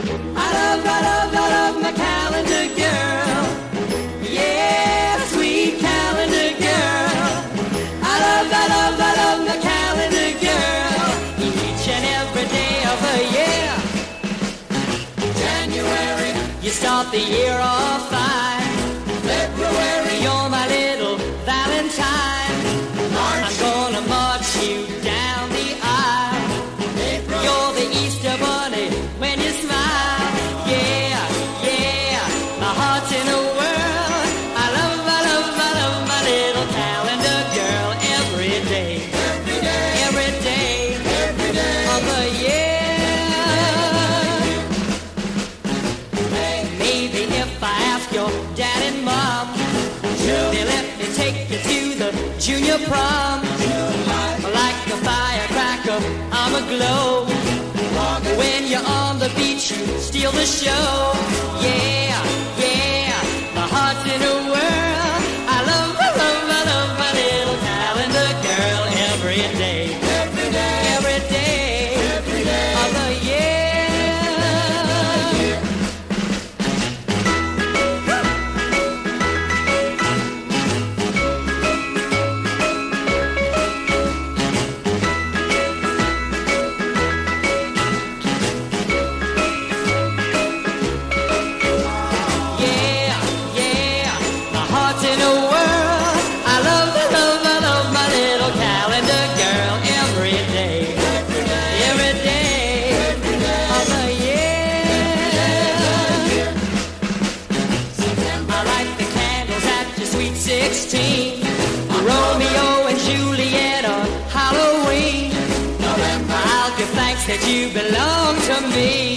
I love my calendar girl. Yeah, sweet calendar girl. I love my calendar girl. Each and every day of the year. January, you start the year off fine. February, you're my little Valentine. March, I'm gonna march you down the aisle. April, you're the Easter bunny when you smile. Yeah, yeah, my heart's in a whirl. I love my little calendar girl every day. Every day, every day, every day of the year. Maybe if I ask your dad and mom, they let me take you to the junior prom. Like a firecracker, I'm aglow. When you're on the beach, you steal the show. Yeah, yeah, my heart's in a whirl. I love my little calendar girl every day. Every day, every day, every day of the year. Romeo and Juliet on Halloween. November, I'll give thanks that you belong to me.